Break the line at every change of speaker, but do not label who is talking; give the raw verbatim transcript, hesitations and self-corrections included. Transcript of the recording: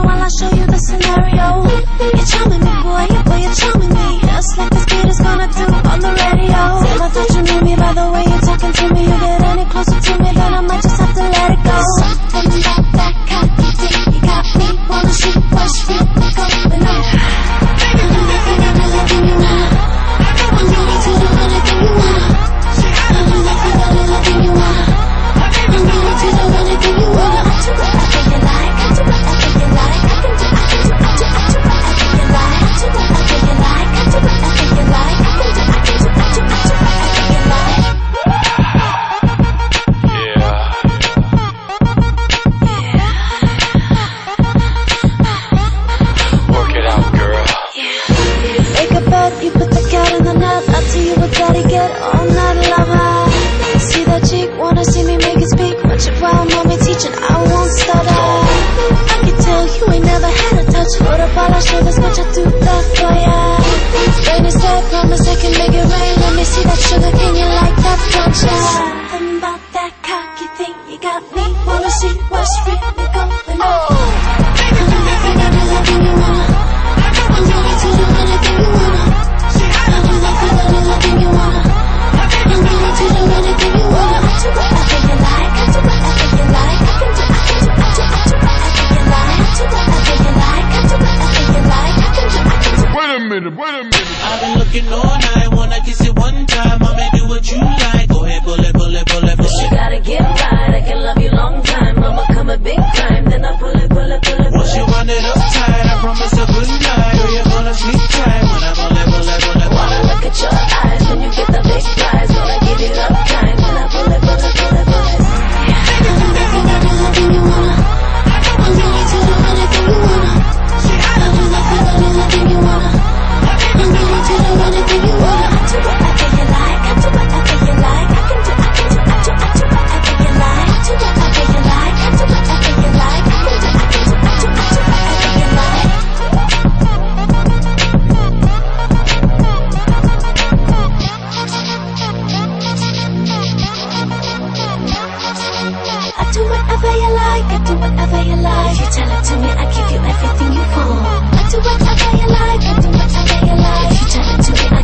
while I show you the scenario. You're charming me, boy, yeah, boy, you're charming me. Just like this beat is gonna do on the radio. Never thought you knew me by the way you're talking to me. You get any closer to me, then I might just have to let it go. Something about that cocky thing, you got me wanna shoot, push, flip, go, and on. I do everything, I do everything you want. I'm ready to do anything you want. I do everything, I do everything you want. I'm ready to do anything you want. I do whatever you like, I do whatever you like. I can do, I can do, I do, I do whatever you like. I do whatever you like, I do whatever you like. I can do, I can do, I do, I do whatever you like.
Yeah. Work it out, girl.
Yeah. Make a bed, you put the cat in the net. I'll tell you what daddy get all night lover. See that cheek, wanna see me make it speak. Watch it while mommy teaching, I won't stutter. I can tell you ain't never had a touch. Hold up all our shoulders, but I do that for ya. Rainy day, promise I can make it rain. Let me see that sugar, can you like that punch? Something about that cocky thing, you got me wanna see what's really going on. I do everything, I do everything you wanna. I'm ready to do anything you wanna. I do everything, I do everything you wanna. I'm ready to do anything you want. I do whatever you like. I do whatever you like. I can do, I can do, I do, I do whatever you like. I do whatever you like. I do whatever you like. I can do, I can do.
Wait a minute, wait a minute.
I've been looking all night, wanna kiss it one time. I'ma do what you like. Go ahead, pull it, pull it, pull it, pull
But you
it.
gotta get right. I can love you long time. I'ma come a big time. Then I pull it, pull it, pull it, pull
Once you
it.
run it up tight, I promise a good night. Or you're gonna sleep tight when I pull it, pull it, pull it, pull
Wanna
it.
look at your eyes when you get the big prize. Wanna give it up time. When I pull it, pull it, pull it, pull it. Yeah. I do everything, I do everything you wanna. I'm ready to do anything you wanna. I do everything, I do everything you wanna. I'm ready to do anything you wanna. I do whatever you like. I do whatever you like. I can do, I can do, I do, I do whatever you like. I do whatever you like. I do whatever you like. I can do, I can do, I do, I do whatever you like. I do whatever you like. I do whatever you like. If you tell it to me, I give you everything you want. I do whatever you like. I do whatever you like. If you tell it to me, I